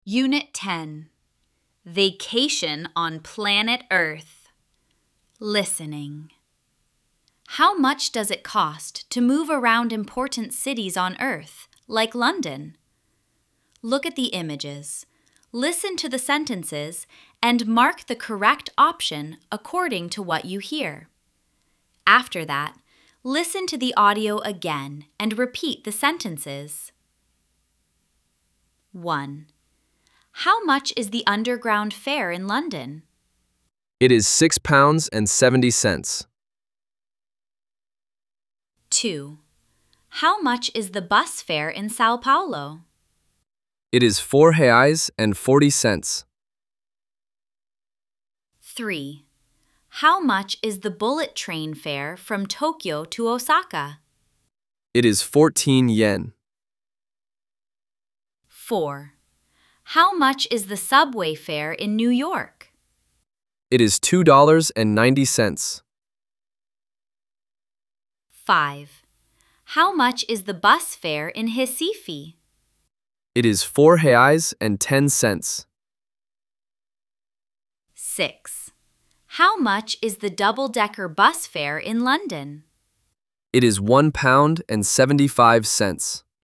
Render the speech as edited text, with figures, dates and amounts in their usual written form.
Unit 10. Vacation on Planet Earth. Listening. How much does it cost to move around important cities on Earth, like London? Look at the images, listen to the sentences, and mark the correct option according to what you hear. After that, listen to the audio again and repeat the sentences. 1. How much is the underground fare in London? It is £6.70. 2. How much is the bus fare in Sao Paulo? It is £4.40. 3. How much is the bullet train fare from Tokyo to Osaka? It is 14 yen. 4. How much is the subway fare in New York? It is $2.90. 5. How much is the bus fare in Recife? It is £4.10. 6. How much is the double-decker bus fare in London? It is £1.75.